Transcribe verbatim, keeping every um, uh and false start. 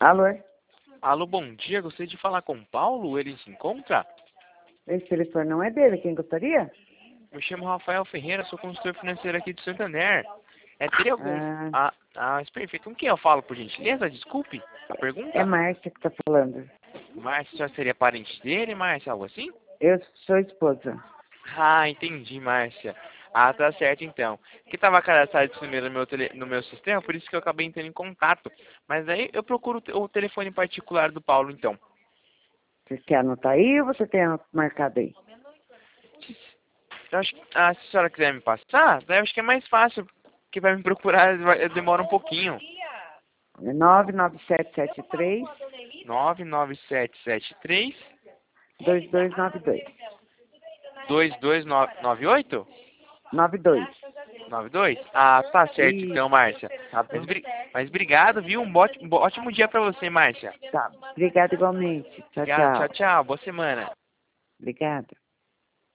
Alô? Alô, bom dia. Gostaria de falar com o Paulo. Ele se encontra? Esse telefone não é dele, quem gostaria? Me chamo Rafael Ferreira, sou consultor financeiro aqui de Santander. É, teria algum... Ah, Ah, ah, perfeito. Com quem eu falo, por gentileza? Desculpe a pergunta. é Márcia que tá falando. Márcia, já seria parente dele, Márcia? Algo assim? Eu sou esposa. Ah, entendi, Márcia. Ah, tá certo então. Que tava cadastrado esse número no meu, tele... no meu sistema, por isso que eu acabei entrando em contato. Mas aí eu procuro o te- o telefone particular do Paulo, então. Você quer anotar aí ou você tem marcado aí? Eu acho que, ah, se a senhora quiser me passar, daí eu acho que é mais fácil, que vai me procurar vai- demora um pouquinho. É nove nove sete sete três, nove nove sete sete três dois dois nove dois. dois dois nove oito nove dois. nove dois. Ah, tá certo Ih, então, Márcia. tá Mas, bom. bri- mas obrigado, viu? Um, bote- um bo- ótimo dia pra você, Márcia. Tá. Obrigada igualmente. Tchau, Obrigado, tchau, tchau. tchau. Boa semana. Obrigada.